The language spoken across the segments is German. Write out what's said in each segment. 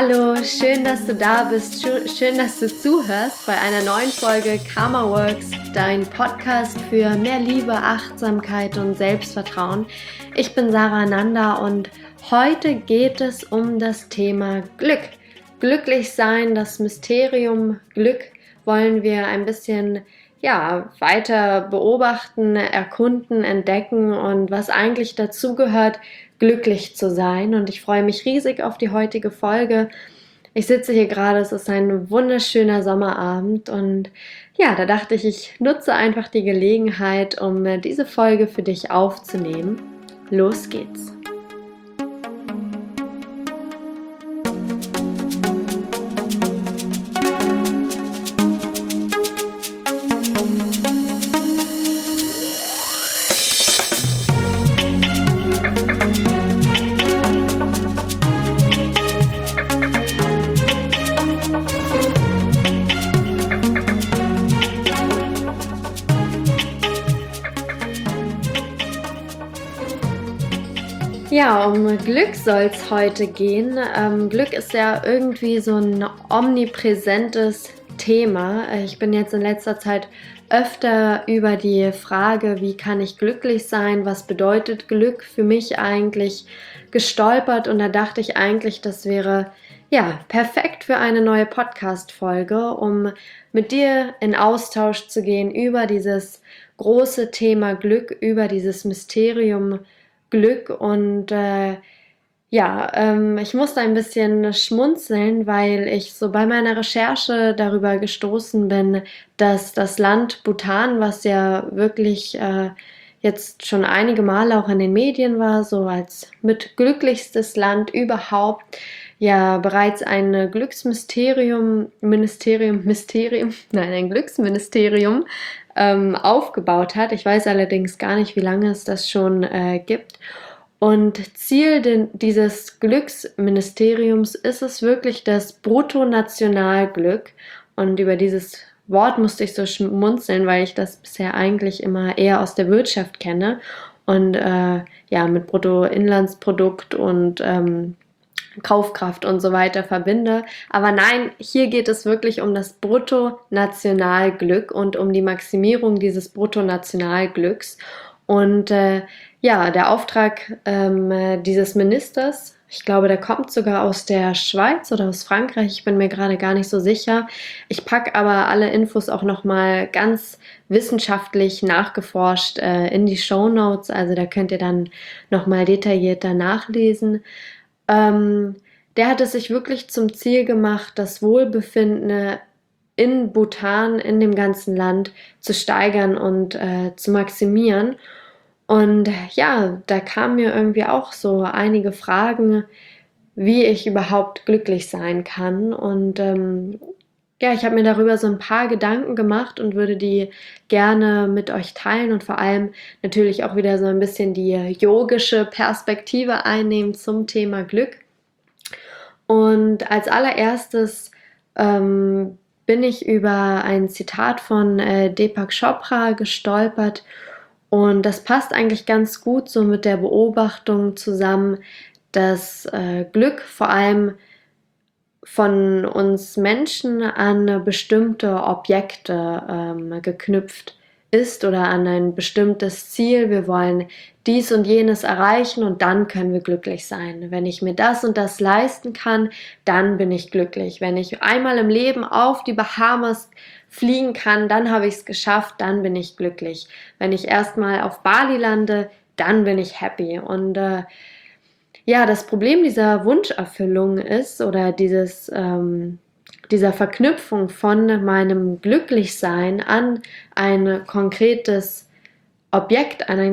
Hallo, schön, dass du da bist, schön, dass du zuhörst bei einer neuen Folge Karma Works, dein Podcast für mehr Liebe, Achtsamkeit und Selbstvertrauen. Ich bin Sarah Nanda und heute geht es um das Thema Glück. Glücklich sein, das Mysterium Glück wollen wir ein bisschen weiter beobachten, erkunden, entdecken und was eigentlich dazugehört, glücklich zu sein. Und ich freue mich riesig auf die heutige Folge. Ich sitze hier gerade, es ist ein wunderschöner Sommerabend und da dachte ich, ich nutze einfach die Gelegenheit, um diese Folge für dich aufzunehmen. Los geht's! Ja, um Glück soll es heute gehen. Glück ist ja irgendwie so ein omnipräsentes Thema. Ich bin jetzt in letzter Zeit öfter über die Frage, wie kann ich glücklich sein, was bedeutet Glück für mich eigentlich, gestolpert und da dachte ich eigentlich, das wäre perfekt für eine neue Podcast-Folge, um mit dir in Austausch zu gehen über dieses große Thema Glück, über dieses Mysterium Glück und ich musste ein bisschen schmunzeln, weil ich so bei meiner Recherche darüber gestoßen bin, dass das Land Bhutan, was ja wirklich jetzt schon einige Male auch in den Medien war, so als mit glücklichstes Land überhaupt, ja bereits ein Glücksmysterium, ein Glücksministerium aufgebaut hat. Ich weiß allerdings gar nicht, wie lange es das schon gibt. Und Ziel dieses Glücksministeriums ist es wirklich das Bruttonationalglück. Und über dieses Wort musste ich so schmunzeln, weil ich das bisher eigentlich immer eher aus der Wirtschaft kenne und mit Bruttoinlandsprodukt und Kaufkraft und so weiter verbinde. Aber nein, hier geht es wirklich um das Bruttonationalglück und um die Maximierung dieses Bruttonationalglücks. Und der Auftrag dieses Ministers, ich glaube, der kommt sogar aus der Schweiz oder aus Frankreich, ich bin mir gerade gar nicht so sicher. Ich packe aber alle Infos auch nochmal ganz wissenschaftlich nachgeforscht in die Shownotes, also da könnt ihr dann nochmal detaillierter nachlesen. Der hat es sich wirklich zum Ziel gemacht, das Wohlbefinden in Bhutan, in dem ganzen Land zu steigern und zu maximieren. Und da kamen mir irgendwie auch so einige Fragen, wie ich überhaupt glücklich sein kann. Und ich habe mir darüber so ein paar Gedanken gemacht und würde die gerne mit euch teilen und vor allem natürlich auch wieder so ein bisschen die yogische Perspektive einnehmen zum Thema Glück. Und als allererstes bin ich über ein Zitat von Deepak Chopra gestolpert und das passt eigentlich ganz gut so mit der Beobachtung zusammen, dass Glück vor allem von uns Menschen an bestimmte Objekte geknüpft ist oder an ein bestimmtes Ziel. Wir wollen dies und jenes erreichen und dann können wir glücklich sein. Wenn ich mir das und das leisten kann, dann bin ich glücklich. Wenn ich einmal im Leben auf die Bahamas fliegen kann, dann habe ich es geschafft, dann bin ich glücklich. Wenn ich erstmal auf Bali lande, dann bin ich happy. Und das Problem dieser Wunscherfüllung ist oder dieser Verknüpfung von meinem Glücklichsein an ein konkretes Objekt, an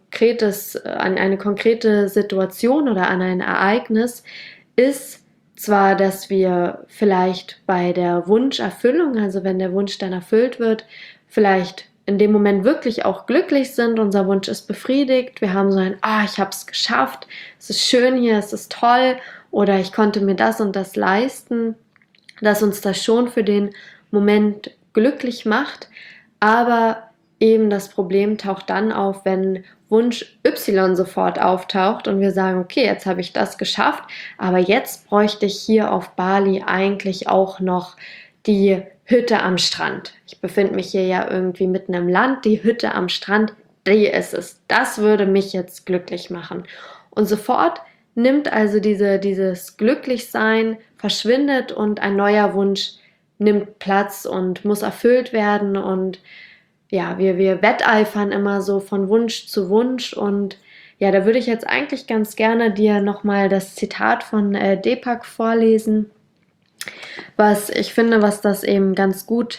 eine konkrete Situation oder an ein Ereignis, ist zwar, dass wir vielleicht bei der Wunscherfüllung, also wenn der Wunsch dann erfüllt wird, vielleicht in dem Moment wirklich auch glücklich sind, unser Wunsch ist befriedigt, wir haben so ein, ich habe es geschafft, es ist schön hier, es ist toll oder ich konnte mir das und das leisten, dass uns das schon für den Moment glücklich macht, aber eben das Problem taucht dann auf, wenn Wunsch Y sofort auftaucht und wir sagen, okay, jetzt habe ich das geschafft, aber jetzt bräuchte ich hier auf Bali eigentlich auch noch die Hütte am Strand. Ich befinde mich hier ja irgendwie mitten im Land, die Hütte am Strand, die ist es. Das würde mich jetzt glücklich machen. Und sofort nimmt also dieses Glücklichsein, verschwindet und ein neuer Wunsch nimmt Platz und muss erfüllt werden und ja, wir wetteifern immer so von Wunsch zu Wunsch und ja, da würde ich jetzt eigentlich ganz gerne dir nochmal das Zitat von Deepak vorlesen, was ich finde, was das eben ganz gut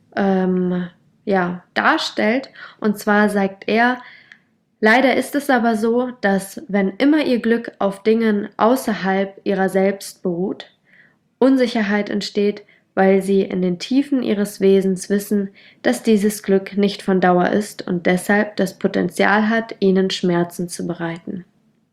ja, darstellt. Und zwar sagt er, leider ist es aber so, dass wenn immer ihr Glück auf Dingen außerhalb ihrer selbst beruht, Unsicherheit entsteht, weil sie in den Tiefen ihres Wesens wissen, dass dieses Glück nicht von Dauer ist und deshalb das Potenzial hat, ihnen Schmerzen zu bereiten.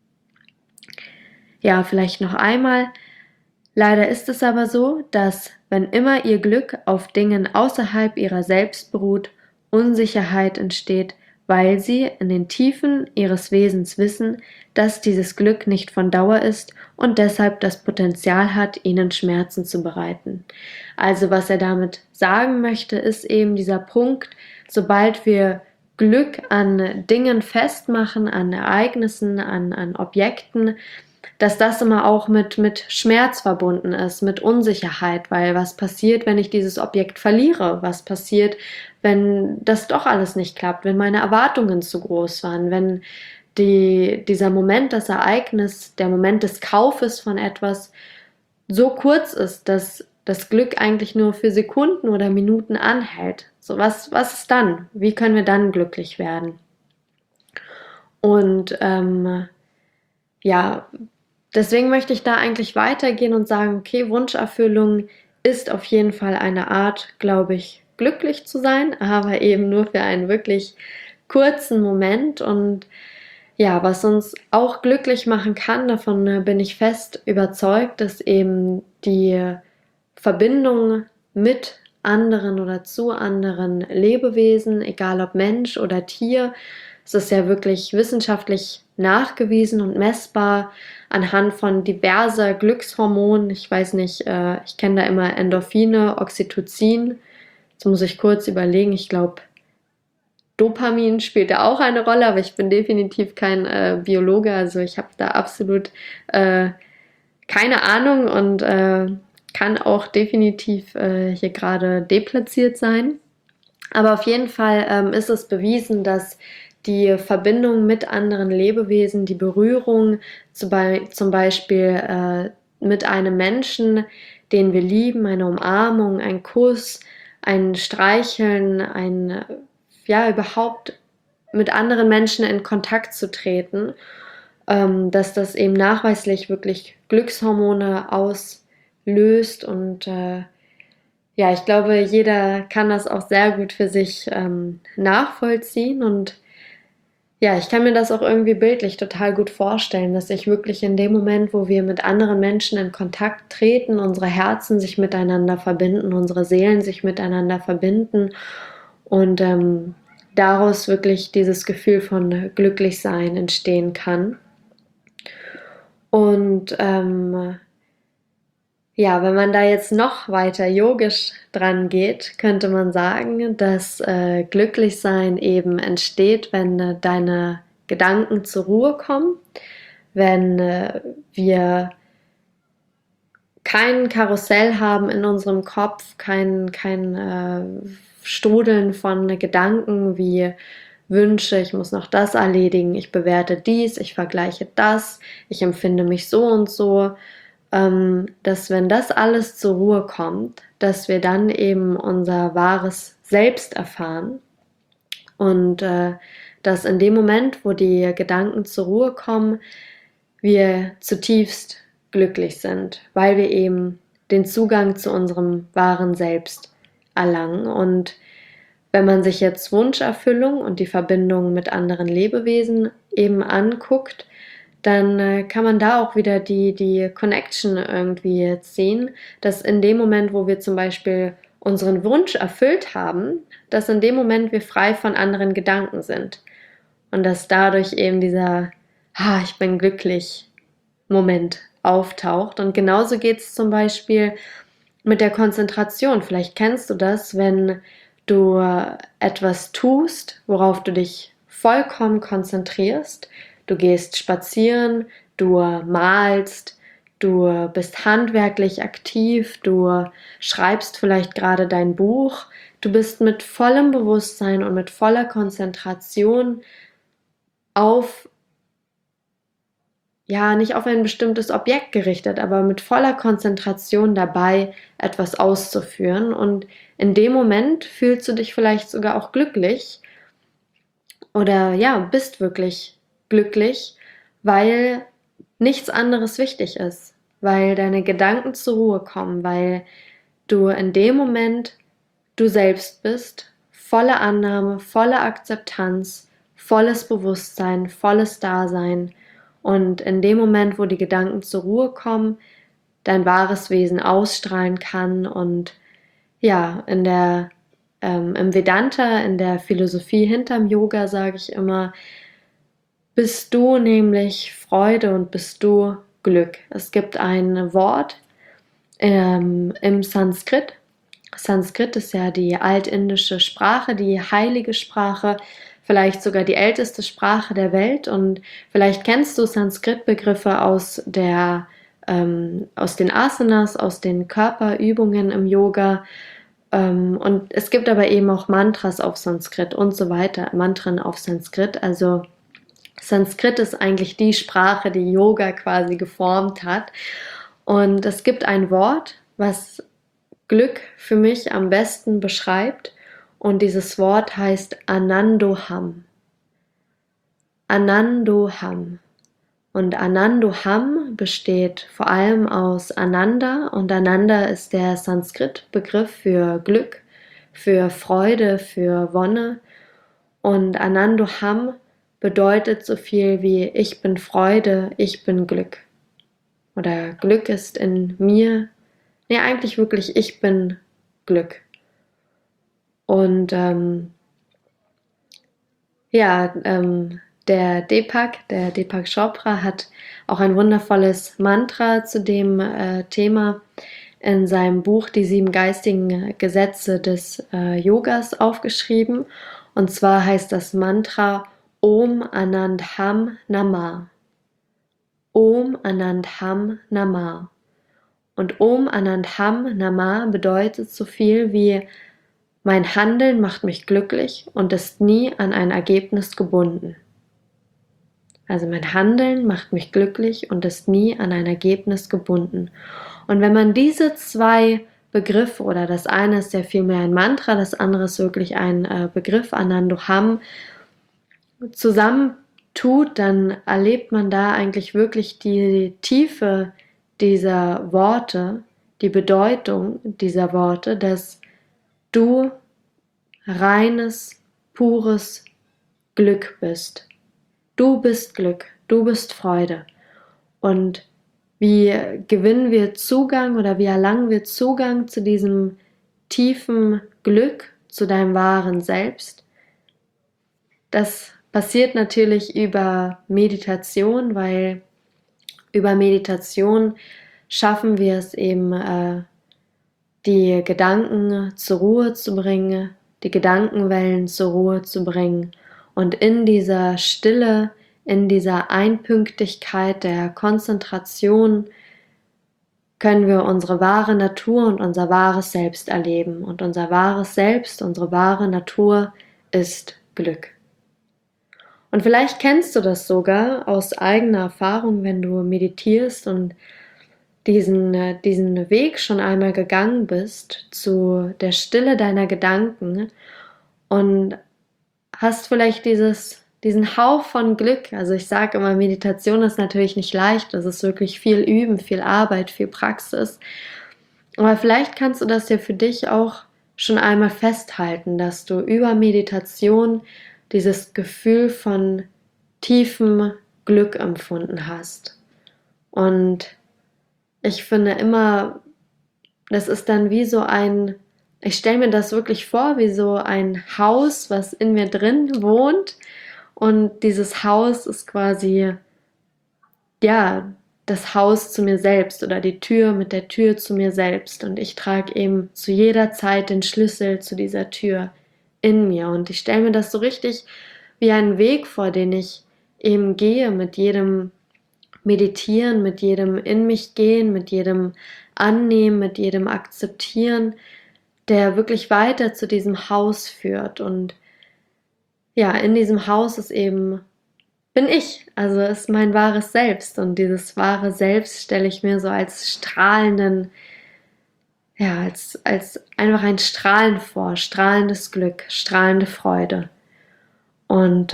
Ja, vielleicht noch einmal. Leider ist es aber so, dass, wenn immer ihr Glück auf Dingen außerhalb ihrer selbst beruht, Unsicherheit entsteht, weil sie in den Tiefen ihres Wesens wissen, dass dieses Glück nicht von Dauer ist und deshalb das Potenzial hat, ihnen Schmerzen zu bereiten. Also was er damit sagen möchte, ist eben dieser Punkt, sobald wir Glück an Dingen festmachen, an Ereignissen, an Objekten, dass das immer auch mit Schmerz verbunden ist, mit Unsicherheit, weil was passiert, wenn ich dieses Objekt verliere? Was passiert, wenn das doch alles nicht klappt, wenn meine Erwartungen zu groß waren, wenn dieser Moment, das Ereignis, der Moment des Kaufes von etwas so kurz ist, dass das Glück eigentlich nur für Sekunden oder Minuten anhält. So, was ist dann? Wie können wir dann glücklich werden? Und ja, deswegen möchte ich da eigentlich weitergehen und sagen, okay, Wunscherfüllung ist auf jeden Fall eine Art, glaube ich, glücklich zu sein, aber eben nur für einen wirklich kurzen Moment. Und ja, was uns auch glücklich machen kann, davon bin ich fest überzeugt, dass eben die Verbindung mit anderen oder zu anderen Lebewesen, egal ob Mensch oder Tier, es ist ja wirklich wissenschaftlich nachgewiesen und messbar anhand von diverser Glückshormonen. Ich weiß nicht, ich kenne da immer Endorphine, Oxytocin. Jetzt muss ich kurz überlegen. Ich glaube, Dopamin spielt da auch eine Rolle, aber ich bin definitiv kein Biologe. Also ich habe da absolut keine Ahnung und kann auch definitiv hier gerade deplatziert sein. Aber auf jeden Fall ist es bewiesen, dass die Verbindung mit anderen Lebewesen, die Berührung zum Beispiel mit einem Menschen, den wir lieben, eine Umarmung, ein Kuss, ein Streicheln, ja, überhaupt mit anderen Menschen in Kontakt zu treten, dass das eben nachweislich wirklich Glückshormone auslöst und ja, ich glaube, jeder kann das auch sehr gut für sich nachvollziehen und ja, ich kann mir das auch irgendwie bildlich total gut vorstellen, dass ich wirklich in dem Moment, wo wir mit anderen Menschen in Kontakt treten, unsere Herzen sich miteinander verbinden, unsere Seelen sich miteinander verbinden und daraus wirklich dieses Gefühl von Glücklichsein entstehen kann. Und ja, wenn man da jetzt noch weiter yogisch dran geht, könnte man sagen, dass Glücklichsein eben entsteht, wenn deine Gedanken zur Ruhe kommen, wenn wir kein Karussell haben in unserem Kopf, kein Strudeln von Gedanken wie Wünsche, ich muss noch das erledigen, ich bewerte dies, ich vergleiche das, ich empfinde mich so und so, dass wenn das alles zur Ruhe kommt, dass wir dann eben unser wahres Selbst erfahren und dass in dem Moment, wo die Gedanken zur Ruhe kommen, wir zutiefst glücklich sind, weil wir eben den Zugang zu unserem wahren Selbst erlangen. Und wenn man sich jetzt Wunscherfüllung und die Verbindung mit anderen Lebewesen eben anguckt, dann kann man da auch wieder die Connection irgendwie ziehen, dass in dem Moment, wo wir zum Beispiel unseren Wunsch erfüllt haben, dass in dem Moment wir frei von anderen Gedanken sind und dass dadurch eben dieser ich bin glücklich Moment auftaucht. Und genauso geht es zum Beispiel mit der Konzentration. Vielleicht kennst du das, wenn du etwas tust, worauf du dich vollkommen konzentrierst. Du gehst spazieren, du malst, du bist handwerklich aktiv, du schreibst vielleicht gerade dein Buch. Du bist mit vollem Bewusstsein und mit voller Konzentration nicht auf ein bestimmtes Objekt gerichtet, aber mit voller Konzentration dabei, etwas auszuführen. Und in dem Moment fühlst du dich vielleicht sogar auch glücklich oder bist wirklich glücklich, weil nichts anderes wichtig ist, weil deine Gedanken zur Ruhe kommen, weil du in dem Moment du selbst bist, volle Annahme, volle Akzeptanz, volles Bewusstsein, volles Dasein. Und in dem Moment, wo die Gedanken zur Ruhe kommen, dein wahres Wesen ausstrahlen kann. Und im Vedanta, in der Philosophie hinterm Yoga, sage ich immer, bist du nämlich Freude und bist du Glück. Es gibt ein Wort im Sanskrit. Sanskrit ist ja die altindische Sprache, die heilige Sprache, vielleicht sogar die älteste Sprache der Welt. Und vielleicht kennst du Sanskrit-Begriffe aus den Asanas, aus den Körperübungen im Yoga. Und es gibt aber eben auch Mantras auf Sanskrit und so weiter, Mantren auf Sanskrit. Also Sanskrit ist eigentlich die Sprache, die Yoga quasi geformt hat. Und es gibt ein Wort, was Glück für mich am besten beschreibt. Und dieses Wort heißt Anandoham. Anandoham. Und Anandoham besteht vor allem aus Ananda. Und Ananda ist der Sanskrit-Begriff für Glück, für Freude, für Wonne. Und Anandoham bedeutet so viel wie ich bin Freude, ich bin Glück. Oder Glück ist in mir. Nee, eigentlich wirklich, ich bin Glück. Und der Deepak Chopra hat auch ein wundervolles Mantra zu dem Thema in seinem Buch Die 7 geistigen Gesetze des Yogas aufgeschrieben. Und zwar heißt das Mantra Om Anandham Namah. Om Anandham Namah. Und Om Anandham Namah bedeutet so viel wie mein Handeln macht mich glücklich und ist nie an ein Ergebnis gebunden. Also mein Handeln macht mich glücklich und ist nie an ein Ergebnis gebunden. Und wenn man diese zwei Begriffe, oder das eine ist ja vielmehr ein Mantra, das andere ist wirklich ein Begriff, Anandoham, zusammentut, dann erlebt man da eigentlich wirklich die Tiefe dieser Worte, die Bedeutung dieser Worte, dass du reines, pures Glück bist. Du bist Glück, du bist Freude. Und wie gewinnen wir Zugang oder wie erlangen wir Zugang zu diesem tiefen Glück, zu deinem wahren Selbst? Das passiert natürlich über Meditation, weil über Meditation schaffen wir es eben, die Gedanken zur Ruhe zu bringen, die Gedankenwellen zur Ruhe zu bringen und in dieser Stille, in dieser Einpünktigkeit der Konzentration können wir unsere wahre Natur und unser wahres Selbst erleben. Und unser wahres Selbst, unsere wahre Natur ist Glück. Und vielleicht kennst du das sogar aus eigener Erfahrung, wenn du meditierst und diesen Weg schon einmal gegangen bist zu der Stille deiner Gedanken und hast vielleicht diesen Hauch von Glück. Also ich sage immer, Meditation ist natürlich nicht leicht, das ist wirklich viel Üben, viel Arbeit, viel Praxis. Aber vielleicht kannst du das ja für dich auch schon einmal festhalten, dass du über Meditation dieses Gefühl von tiefem Glück empfunden hast. Und ich finde immer, das ist dann wie so ein ich stelle mir das wirklich vor wie so ein Haus, was in mir drin wohnt. Und dieses Haus ist quasi, ja, das Haus zu mir selbst oder die Tür mit der Tür zu mir selbst. Und ich trage eben zu jeder Zeit den Schlüssel zu dieser Tür in mir. Und ich stelle mir das so richtig wie einen Weg vor, den ich eben gehe mit jedem Meditieren, mit jedem in mich gehen, mit jedem Annehmen, mit jedem Akzeptieren, der wirklich weiter zu diesem Haus führt. Und ja, in diesem Haus ist eben, bin ich, also ist mein wahres Selbst. Und dieses wahre Selbst stelle ich mir so als strahlenden, ja, als einfach ein Strahlen vor, strahlendes Glück, strahlende Freude. Und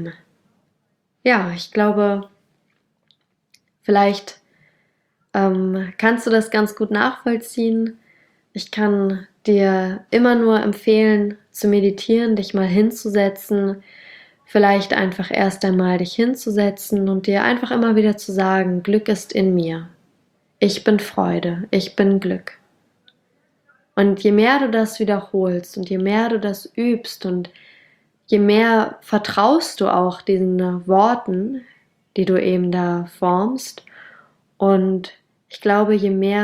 ja, ich glaube, vielleicht kannst du das ganz gut nachvollziehen. Ich kann dir immer nur empfehlen, zu meditieren, dich mal hinzusetzen, vielleicht einfach erst einmal dich hinzusetzen und dir einfach immer wieder zu sagen, Glück ist in mir. Ich bin Freude, ich bin Glück. Und je mehr du das wiederholst und je mehr du das übst und je mehr vertraust du auch diesen Worten, die du eben da formst, und ich glaube,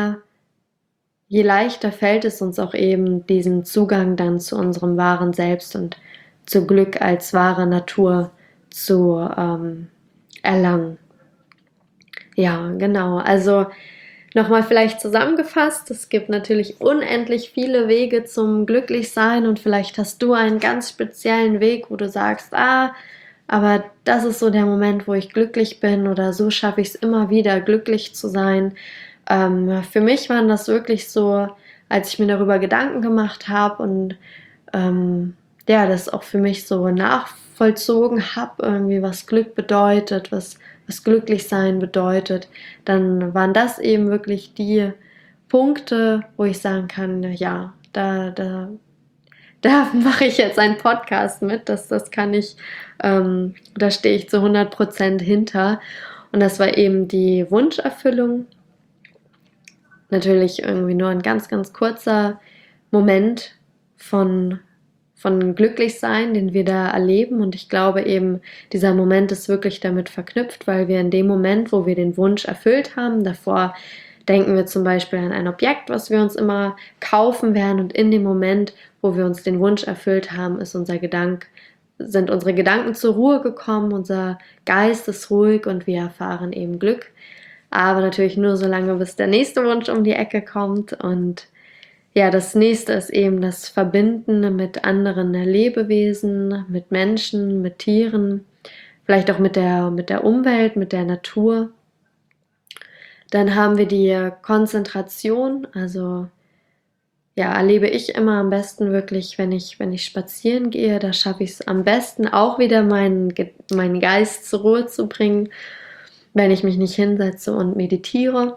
je leichter fällt es uns auch eben, diesen Zugang dann zu unserem wahren Selbst und zu Glück als wahre Natur zu erlangen. Ja, genau. Also nochmal vielleicht zusammengefasst, es gibt natürlich unendlich viele Wege zum Glücklichsein und vielleicht hast du einen ganz speziellen Weg, wo du sagst, aber das ist so der Moment, wo ich glücklich bin oder so schaffe ich es immer wieder, glücklich zu sein. Für mich waren das wirklich so, als ich mir darüber Gedanken gemacht habe und ja, das auch für mich so nachvollzogen habe, irgendwie was Glück bedeutet, was Glücklichsein bedeutet, dann waren das eben wirklich die Punkte, wo ich sagen kann, ja, da mache ich jetzt einen Podcast mit, das kann ich, da stehe ich zu 100% hinter. Und das war eben die Wunscherfüllung. Natürlich irgendwie nur ein ganz, ganz kurzer Moment von Glücklichsein, den wir da erleben. Und ich glaube eben, dieser Moment ist wirklich damit verknüpft, weil wir in dem Moment, wo wir den Wunsch erfüllt haben, davor denken wir zum Beispiel an ein Objekt, was wir uns immer kaufen werden. Und in dem Moment, wo wir uns den Wunsch erfüllt haben, sind unsere Gedanken zur Ruhe gekommen, unser Geist ist ruhig und wir erfahren eben Glück. Aber natürlich nur so lange, bis der nächste Wunsch um die Ecke kommt. Und ja, das nächste ist eben das Verbinden mit anderen Lebewesen, mit Menschen, mit Tieren, vielleicht auch mit der Umwelt, mit der Natur. Dann haben wir die Konzentration, also ja, erlebe ich immer am besten wirklich, wenn ich spazieren gehe, da schaffe ich es am besten auch wieder meinen Geist zur Ruhe zu bringen, wenn ich mich nicht hinsetze und meditiere.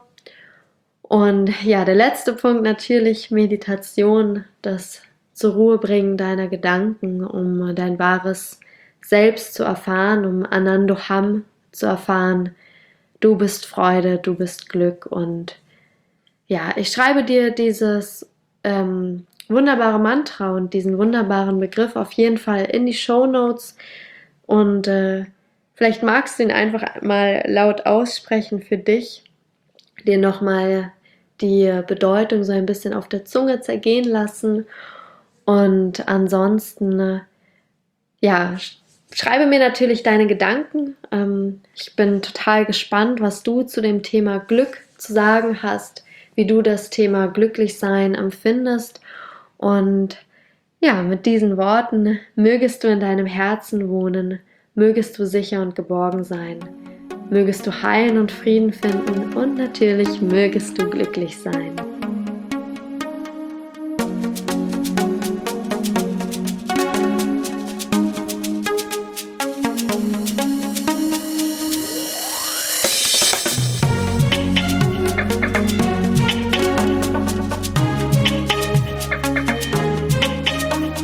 Und ja, der letzte Punkt natürlich Meditation, das zur Ruhe bringen deiner Gedanken, um dein wahres Selbst zu erfahren, um Anandoham zu erfahren. Du bist Freude, du bist Glück. Und ja, ich schreibe dir dieses wunderbare Mantra und diesen wunderbaren Begriff auf jeden Fall in die Shownotes. Und vielleicht magst du ihn einfach mal laut aussprechen für dich, dir nochmal die Bedeutung so ein bisschen auf der Zunge zergehen lassen. Und ansonsten, ja, schreibe mir natürlich deine Gedanken. Ich bin total gespannt, was du zu dem Thema Glück zu sagen hast, wie du das Thema Glücklichsein empfindest. Und ja, mit diesen Worten mögest du in deinem Herzen wohnen, mögest du sicher und geborgen sein, mögest du Heilen und Frieden finden und natürlich mögest du glücklich sein.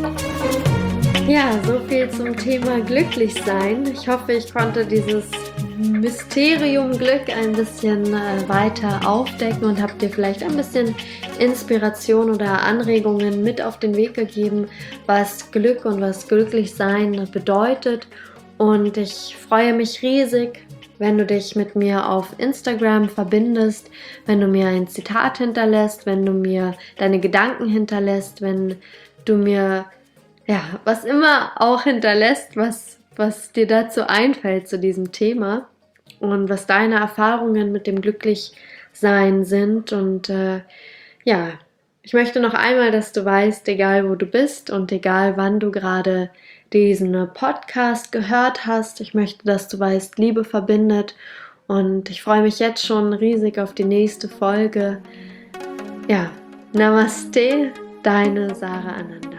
Ja, so viel zum Thema Glücklichsein. Ich hoffe, ich konnte dieses Mysterium Glück ein bisschen weiter aufdecken und habe dir vielleicht ein bisschen Inspiration oder Anregungen mit auf den Weg gegeben, was Glück und was Glücklichsein bedeutet. Und ich freue mich riesig, wenn du dich mit mir auf Instagram verbindest, wenn du mir ein Zitat hinterlässt, wenn du mir deine Gedanken hinterlässt, wenn du mir was immer auch hinterlässt, was dir dazu einfällt zu diesem Thema und was deine Erfahrungen mit dem Glücklichsein sind. Und ich möchte noch einmal, dass du weißt, egal wo du bist und egal wann du gerade diesen Podcast gehört hast, ich möchte, dass du weißt, Liebe verbindet, und ich freue mich jetzt schon riesig auf die nächste Folge. Ja, Namaste, deine Sarah Ananda.